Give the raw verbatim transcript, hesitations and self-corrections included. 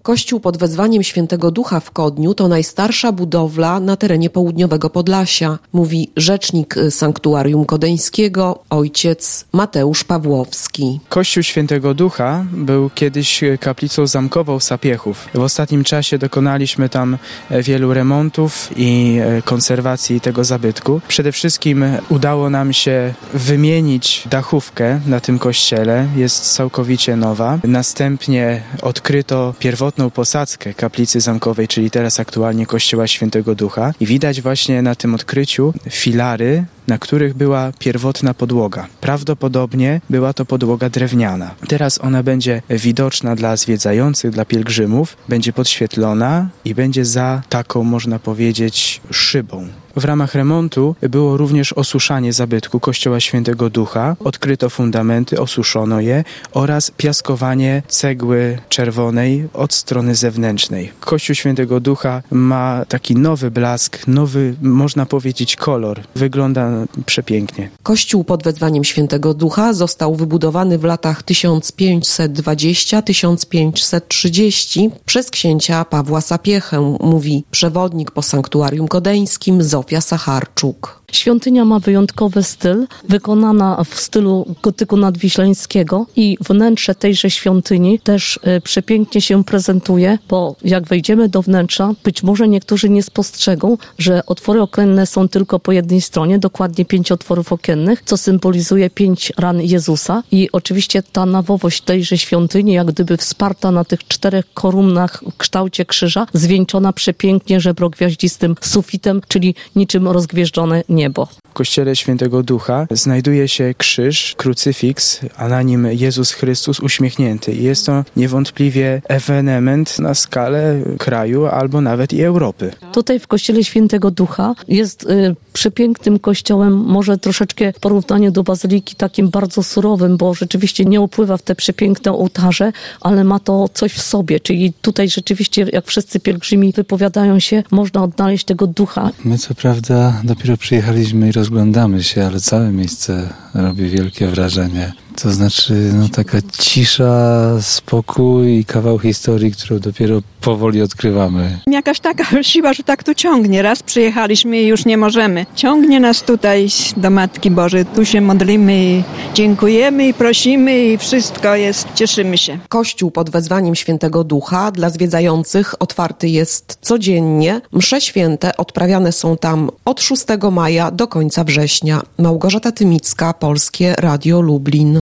Kościół pod wezwaniem Świętego Ducha w Kodniu to najstarsza budowla na terenie południowego Podlasia, mówi rzecznik Sanktuarium Kodeńskiego, ojciec Mateusz Pawłowski. Kościół Świętego Ducha był kiedyś kaplicą zamkową Sapiechów. W ostatnim czasie dokonaliśmy tam wielu remontów i konserwacji tego zabytku. Przede wszystkim udało nam się wymienić dachówkę na tym kościele. Jest całkowicie nowa. Następnie odkryto pierwotną posadzkę kaplicy zamkowej, czyli teraz aktualnie Kościoła Świętego Ducha. I widać właśnie na tym odkryciu filary, na których była pierwotna podłoga. Prawdopodobnie była to podłoga drewniana. Teraz ona będzie widoczna dla zwiedzających, dla pielgrzymów, będzie podświetlona i będzie za taką, można powiedzieć, szybą. W ramach remontu było również osuszanie zabytku Kościoła Świętego Ducha. Odkryto fundamenty, osuszono je oraz piaskowanie cegły czerwonej od strony zewnętrznej. Kościół Świętego Ducha ma taki nowy blask, nowy, można powiedzieć, kolor. Wygląda przepięknie. Kościół pod wezwaniem Świętego Ducha został wybudowany w latach tysiąc pięćset dwudziestym do tysiąc pięćset trzydziestego przez księcia Pawła Sapiechę, mówi przewodnik po Sanktuarium Kodeńskim Zofia Sacharczuk. Świątynia ma wyjątkowy styl, wykonana w stylu gotyku nadwiślańskiego i wnętrze tejże świątyni też y, przepięknie się prezentuje, bo jak wejdziemy do wnętrza, być może niektórzy nie spostrzegą, że otwory okienne są tylko po jednej stronie, dokładnie pięć otworów okiennych, co symbolizuje pięć ran Jezusa i oczywiście ta nawowość tejże świątyni, jak gdyby wsparta na tych czterech kolumnach w kształcie krzyża, zwieńczona przepięknie żebrogwiaździstym sufitem, czyli niczym rozgwieżdżone niebo. Niebo. W Kościele Świętego Ducha znajduje się krzyż, krucyfiks, a na nim Jezus Chrystus uśmiechnięty. I jest to niewątpliwie ewenement na skalę kraju albo nawet i Europy. Tutaj w Kościele Świętego Ducha jest y, przepięknym kościołem, może troszeczkę w porównaniu do bazyliki takim bardzo surowym, bo rzeczywiście nie opływa w te przepiękne ołtarze, ale ma to coś w sobie, czyli tutaj rzeczywiście jak wszyscy pielgrzymi wypowiadają się, można odnaleźć tego ducha. My co prawda dopiero przyjechaliśmy i rozglądamy się, ale całe miejsce robi wielkie wrażenie. To znaczy no, taka cisza, spokój i kawał historii, którą dopiero powoli odkrywamy. Jakaś taka siła, że tak tu ciągnie. Raz przyjechaliśmy i już nie możemy. Ciągnie nas tutaj do Matki Bożej. Tu się modlimy i dziękujemy i prosimy i wszystko jest. Cieszymy się. Kościół pod wezwaniem Świętego Ducha dla zwiedzających otwarty jest codziennie. Msze święte odprawiane są tam od szóstego maja do końca września. Małgorzata Tymicka, Polskie Radio Lublin.